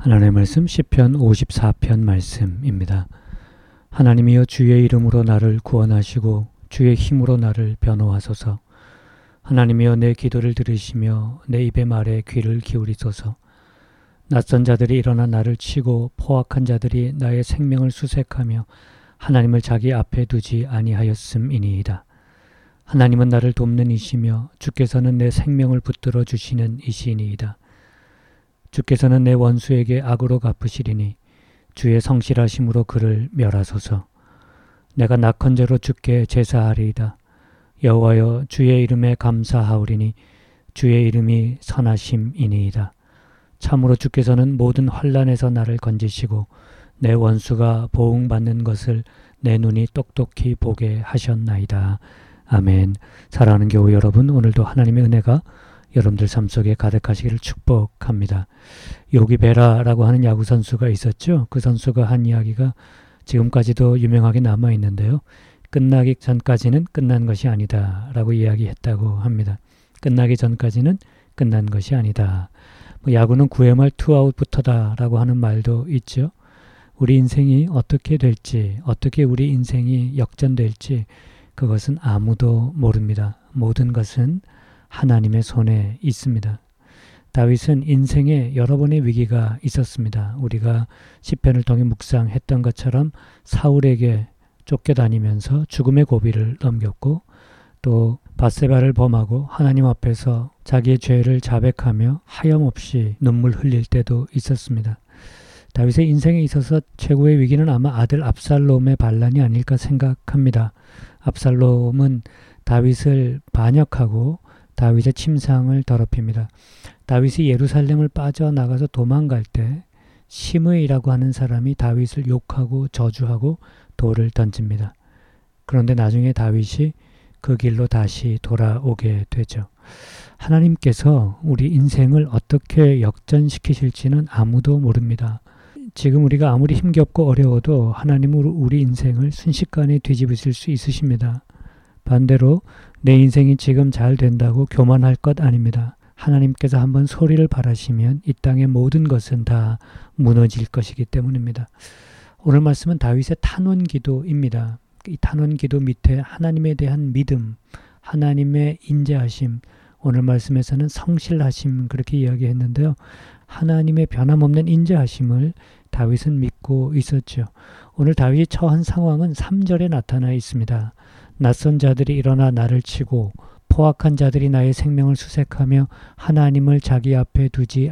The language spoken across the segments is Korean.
하나님의 말씀 시편 54편 말씀입니다. 하나님이여 주의 이름으로 나를 구원하시고 주의 힘으로 나를 변호하소서. 하나님이여 내 기도를 들으시며 내 입의 말에 귀를 기울이소서. 낯선 자들이 일어나 나를 치고 포악한 자들이 나의 생명을 수색하며 하나님을 자기 앞에 두지 아니하였음이니이다. 하나님은 나를 돕는 이시며 주께서는 내 생명을 붙들어 주시는 이시니이다. 주께서는 내 원수에게 악으로 갚으시리니 주의 성실하심으로 그를 멸하소서. 내가 낙헌제로 주께 제사하리이다. 여호와여 주의 이름에 감사하오리니 주의 이름이 선하심이니이다. 참으로 주께서는 모든 환난에서 나를 건지시고 내 원수가 보응받는 것을 내 눈이 똑똑히 보게 하셨나이다. 아멘. 사랑하는 교우 여러분, 오늘도 하나님의 은혜가 여러분들 삶 속에 가득하시기를 축복합니다. 요기 베라라고 하는 야구 선수가 있었죠. 그 선수가 한 이야기가 지금까지도 유명하게 남아있는데요. 끝나기 전까지는 끝난 것이 아니다 라고 이야기했다고 합니다. 끝나기 전까지는 끝난 것이 아니다. 야구는 9회 말 투아웃부터다 라고 하는 말도 있죠. 우리 인생이 어떻게 될지, 어떻게 우리 인생이 역전될지 그것은 아무도 모릅니다. 모든 것은 하나님의 손에 있습니다. 다윗은 인생에 여러 번의 위기가 있었습니다. 우리가 시편을 통해 묵상했던 것처럼 사울에게 쫓겨다니면서 죽음의 고비를 넘겼고 또 밧세바를 범하고 하나님 앞에서 자기의 죄를 자백하며 하염없이 눈물 흘릴 때도 있었습니다. 다윗의 인생에 있어서 최고의 위기는 아마 아들 압살롬의 반란이 아닐까 생각합니다. 압살롬은 다윗을 반역하고 다윗의 침상을 더럽힙니다. 다윗이 예루살렘을 빠져나가서 도망갈 때 시므이라고 하는 사람이 다윗을 욕하고 저주하고 돌을 던집니다. 그런데 나중에 다윗이 그 길로 다시 돌아오게 되죠. 하나님께서 우리 인생을 어떻게 역전시키실지는 아무도 모릅니다. 지금 우리가 아무리 힘겹고 어려워도 하나님은 우리 인생을 순식간에 뒤집으실 수 있으십니다. 반대로 내 인생이 지금 잘 된다고 교만할 것 아닙니다. 하나님께서 한번 소리를 바라시면 이 땅의 모든 것은 다 무너질 것이기 때문입니다. 오늘 말씀은 다윗의 탄원기도입니다. 이 탄원기도 밑에 하나님에 대한 믿음, 하나님의 인자하심, 오늘 말씀에서는 성실하심 그렇게 이야기했는데요. 하나님의 변함없는 인자하심을 다윗은 믿고 있었죠. 오늘 다윗이 처한 상황은 3절에 나타나 있습니다. 낯선 자들이 일어나 나를 치고 포악한 자들이 나의 생명을 수색하며 하나님을 자기 앞에 두지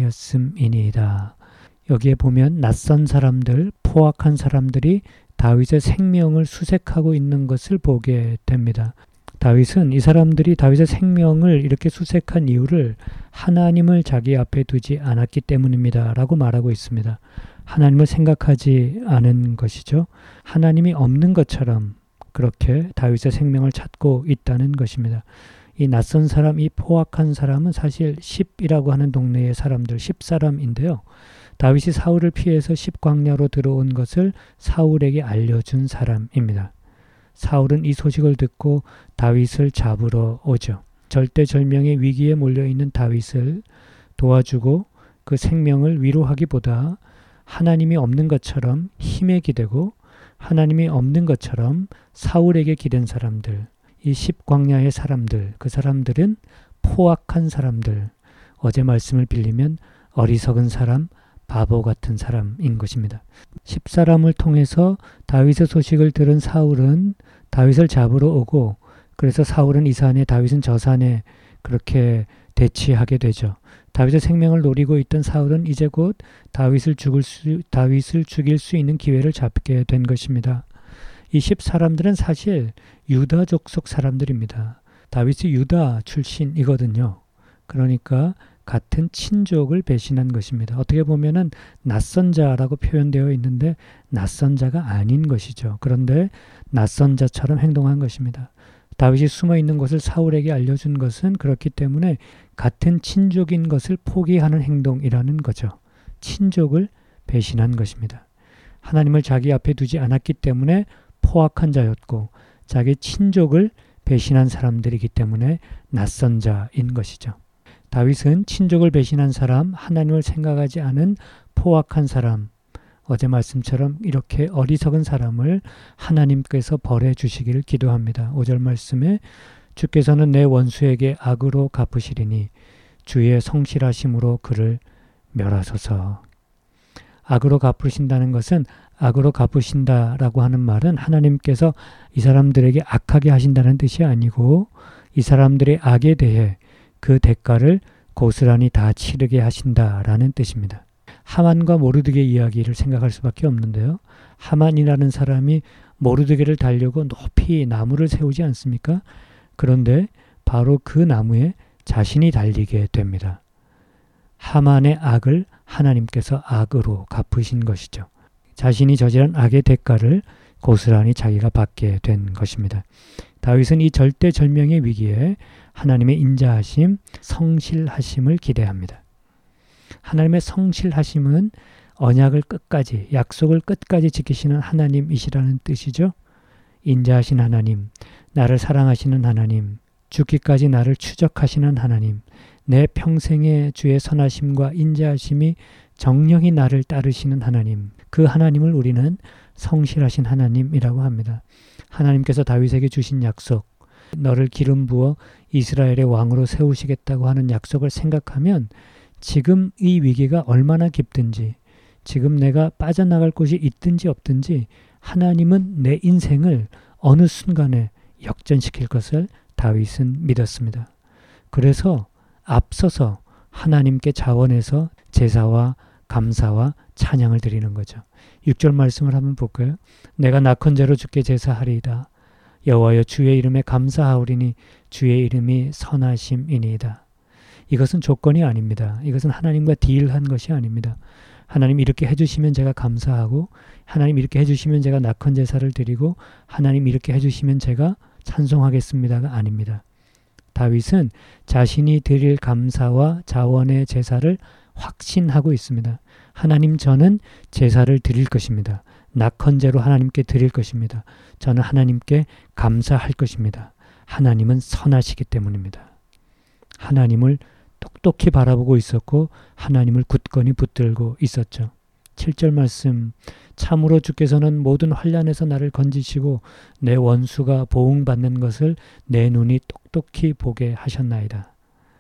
아니하였음이니이다. 여기에 보면 낯선 사람들, 포악한 사람들이 다윗의 생명을 수색하고 있는 것을 보게 됩니다. 다윗은 이 사람들이 다윗의 생명을 이렇게 수색한 이유를 하나님을 자기 앞에 두지 않았기 때문입니다 라고 말하고 있습니다. 하나님을 생각하지 않은 것이죠. 하나님이 없는 것처럼 그렇게 다윗의 생명을 찾고 있다는 것입니다. 이 낯선 사람, 이 포악한 사람은 사실 십이라고 하는 동네의 사람들, 10사람인데요. 다윗이 사울을 피해서 십광야로 들어온 것을 사울에게 알려준 사람입니다. 사울은 이 소식을 듣고 다윗을 잡으러 오죠. 절대절명의 위기에 몰려있는 다윗을 도와주고 그 생명을 위로하기보다 하나님이 없는 것처럼 힘에 기대고 하나님이 없는 것처럼 사울에게 기댄 사람들, 이 십광야의 사람들, 그 사람들은 포악한 사람들, 어제 말씀을 빌리면 어리석은 사람, 바보 같은 사람인 것입니다. 10사람을 통해서 다윗의 소식을 들은 사울은 다윗을 잡으러 오고 그래서 사울은 이 산에 다윗은 저 산에 그렇게 대치하게 되죠. 다윗의 생명을 노리고 있던 사울은 이제 곧 다윗을 죽일 수 있는 기회를 잡게 된 것입니다. 이 10사람들은 사실 유다 족속 사람들입니다. 다윗이 유다 출신이거든요. 그러니까 같은 친족을 배신한 것입니다. 어떻게 보면은 낯선 자라고 표현되어 있는데 낯선 자가 아닌 것이죠. 그런데 낯선 자처럼 행동한 것입니다. 다윗이 숨어 있는 것을 사울에게 알려준 것은 그렇기 때문에 같은 친족인 것을 포기하는 행동이라는 거죠. 친족을 배신한 것입니다. 하나님을 자기 앞에 두지 않았기 때문에 포악한 자였고 자기 친족을 배신한 사람들이기 때문에 낯선 자인 것이죠. 다윗은 친족을 배신한 사람, 하나님을 생각하지 않은 포악한 사람, 어제 말씀처럼 이렇게 어리석은 사람을 하나님께서 벌해 주시기를 기도합니다. 5절 말씀에 주께서는 내 원수에게 악으로 갚으시리니 주의 성실하심으로 그를 멸하소서. 악으로 갚으신다는 것은 악으로 갚으신다라고 하는 말은 하나님께서 이 사람들에게 악하게 하신다는 뜻이 아니고 이 사람들의 악에 대해 그 대가를 고스란히 다 치르게 하신다라는 뜻입니다. 하만과 모르드게 이야기를 생각할 수밖에 없는데요. 하만이라는 사람이 모르드게를 달려고 높이 나무를 세우지 않습니까? 그런데 바로 그 나무에 자신이 달리게 됩니다. 하만의 악을 하나님께서 악으로 갚으신 것이죠. 자신이 저지른 악의 대가를 고스란히 자기가 받게 된 것입니다. 다윗은 이 절대절명의 위기에 하나님의 인자하심, 성실하심을 기대합니다. 하나님의 성실하심은 언약을 끝까지, 약속을 끝까지 지키시는 하나님이시라는 뜻이죠. 인자하신 하나님, 나를 사랑하시는 하나님, 죽기까지 나를 추적하시는 하나님, 내 평생의 주의 선하심과 인자하심이 정령이 나를 따르시는 하나님, 그 하나님을 우리는 성실하신 하나님이라고 합니다. 하나님께서 다윗에게 주신 약속, 너를 기름 부어 이스라엘의 왕으로 세우시겠다고 하는 약속을 생각하면 지금 이 위기가 얼마나 깊든지, 지금 내가 빠져나갈 곳이 있든지 없든지 하나님은 내 인생을 어느 순간에 역전시킬 것을 다윗은 믿었습니다. 그래서 앞서서 하나님께 자원해서 제사와 감사와 찬양을 드리는 거죠. 6절 말씀을 한번 볼까요? 내가 낙헌제로 주께 제사하리이다. 여호와여 주의 이름에 감사하오리니 주의 이름이 선하심이니이다. 이것은 조건이 아닙니다. 이것은 하나님과 딜한 것이 아닙니다. 하나님 이렇게 해주시면 제가 감사하고, 하나님 이렇게 해주시면 제가 낙헌제사를 드리고, 하나님 이렇게 해주시면 제가 찬송하겠습니다가 아닙니다. 다윗은 자신이 드릴 감사와 자원의 제사를 확신하고 있습니다. 하나님, 저는 제사를 드릴 것입니다. 낙헌제로 하나님께 드릴 것입니다. 저는 하나님께 감사할 것입니다. 하나님은 선하시기 때문입니다. 하나님을 똑똑히 바라보고 있었고 하나님을 굳건히 붙들고 있었죠. 7절 말씀, 참으로 주께서는 모든 환난에서 나를 건지시고 내 원수가 보응받는 것을 내 눈이 똑똑히 보게 하셨나이다.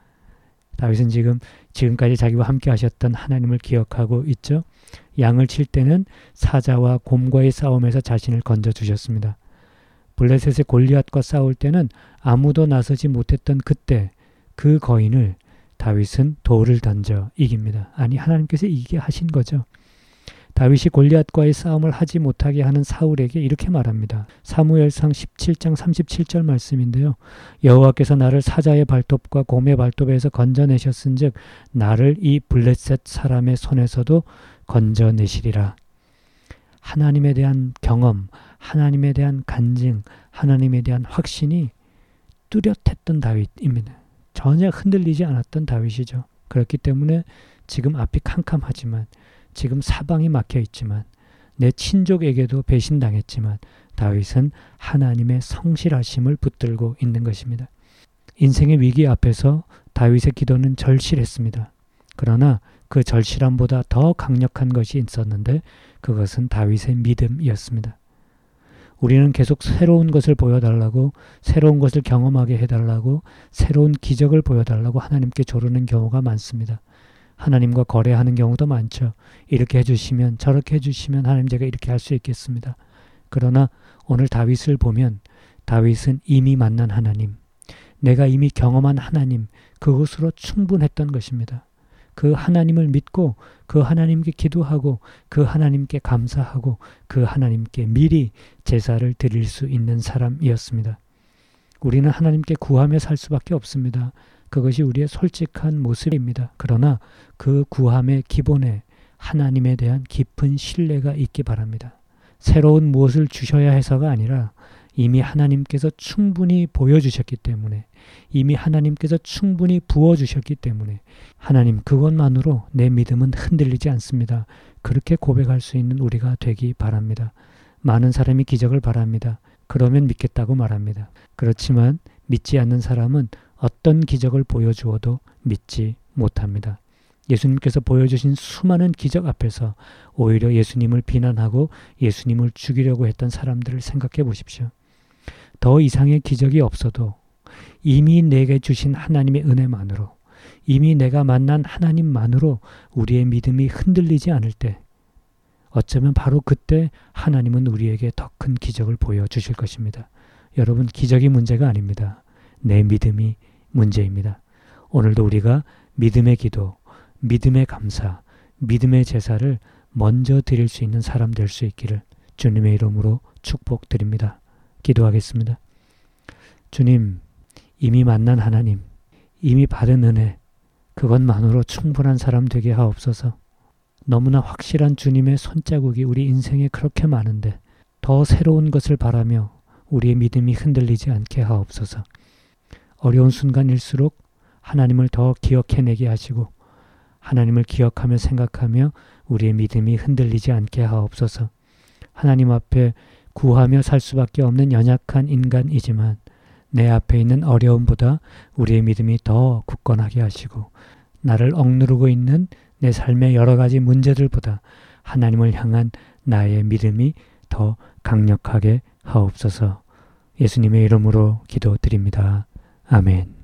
다윗은 지금까지 자기와 함께 하셨던 하나님을 기억하고 있죠. 양을 칠 때는 사자와 곰과의 싸움에서 자신을 건져주셨습니다. 블레셋의 골리앗과 싸울 때는 아무도 나서지 못했던 그때 그 거인을 다윗은 돌을 던져 이깁니다. 아니, 하나님께서 이기게 하신 거죠. 다윗이 골리앗과의 싸움을 하지 못하게 하는 사울에게 이렇게 말합니다. 사무엘상 17장 37절 말씀인데요. 여호와께서 나를 사자의 발톱과 곰의 발톱에서 건져내셨은즉 나를 이 블레셋 사람의 손에서도 건져내시리라. 하나님에 대한 경험, 하나님에 대한 간증, 하나님에 대한 확신이 뚜렷했던 다윗입니다. 전혀 흔들리지 않았던 다윗이죠. 그렇기 때문에 지금 앞이 캄캄하지만, 지금 사방이 막혀 있지만, 내 친족에게도 배신당했지만 다윗은 하나님의 성실하심을 붙들고 있는 것입니다. 인생의 위기 앞에서 다윗의 기도는 절실했습니다. 그러나 그 절실함보다 더 강력한 것이 있었는데 그것은 다윗의 믿음이었습니다. 우리는 계속 새로운 것을 보여달라고, 새로운 것을 경험하게 해달라고, 새로운 기적을 보여달라고 하나님께 조르는 경우가 많습니다. 하나님과 거래하는 경우도 많죠. 이렇게 해주시면, 저렇게 해주시면 하나님 제가 이렇게 할 수 있겠습니다. 그러나 오늘 다윗을 보면 다윗은 이미 만난 하나님, 내가 이미 경험한 하나님, 그것으로 충분했던 것입니다. 그 하나님을 믿고 그 하나님께 기도하고 그 하나님께 감사하고 그 하나님께 미리 제사를 드릴 수 있는 사람이었습니다. 우리는 하나님께 구하며 살 수밖에 없습니다. 그것이 우리의 솔직한 모습입니다. 그러나 그 구함의 기본에 하나님에 대한 깊은 신뢰가 있기 바랍니다. 새로운 무엇을 주셔야 해서가 아니라 이미 하나님께서 충분히 보여주셨기 때문에, 이미 하나님께서 충분히 부어주셨기 때문에 하나님, 그것만으로 내 믿음은 흔들리지 않습니다. 그렇게 고백할 수 있는 우리가 되기 바랍니다. 많은 사람이 기적을 바랍니다. 그러면 믿겠다고 말합니다. 그렇지만 믿지 않는 사람은 어떤 기적을 보여주어도 믿지 못합니다. 예수님께서 보여주신 수많은 기적 앞에서 오히려 예수님을 비난하고 예수님을 죽이려고 했던 사람들을 생각해 보십시오. 더 이상의 기적이 없어도 이미 내게 주신 하나님의 은혜만으로, 이미 내가 만난 하나님만으로 우리의 믿음이 흔들리지 않을 때, 어쩌면 바로 그때 하나님은 우리에게 더 큰 기적을 보여주실 것입니다. 여러분, 기적이 문제가 아닙니다. 내 믿음이 문제입니다. 오늘도 우리가 믿음의 기도, 믿음의 감사, 믿음의 제사를 먼저 드릴 수 있는 사람 될 수 있기를 주님의 이름으로 축복드립니다. 기도하겠습니다. 주님, 이미 만난 하나님, 이미 받은 은혜, 그것만으로 충분한 사람 되게 하옵소서. 너무나 확실한 주님의 손자국이 우리 인생에 그렇게 많은데 더 새로운 것을 바라며 우리의 믿음이 흔들리지 않게 하옵소서. 어려운 순간일수록 하나님을 더 기억해내게 하시고 하나님을 기억하며 생각하며 우리의 믿음이 흔들리지 않게 하옵소서. 하나님 앞에 구하며 살 수밖에 없는 연약한 인간이지만 내 앞에 있는 어려움보다 우리의 믿음이 더 굳건하게 하시고 나를 억누르고 있는 내 삶의 여러 가지 문제들보다 하나님을 향한 나의 믿음이 더 강력하게 하옵소서. 예수님의 이름으로 기도드립니다. 아멘.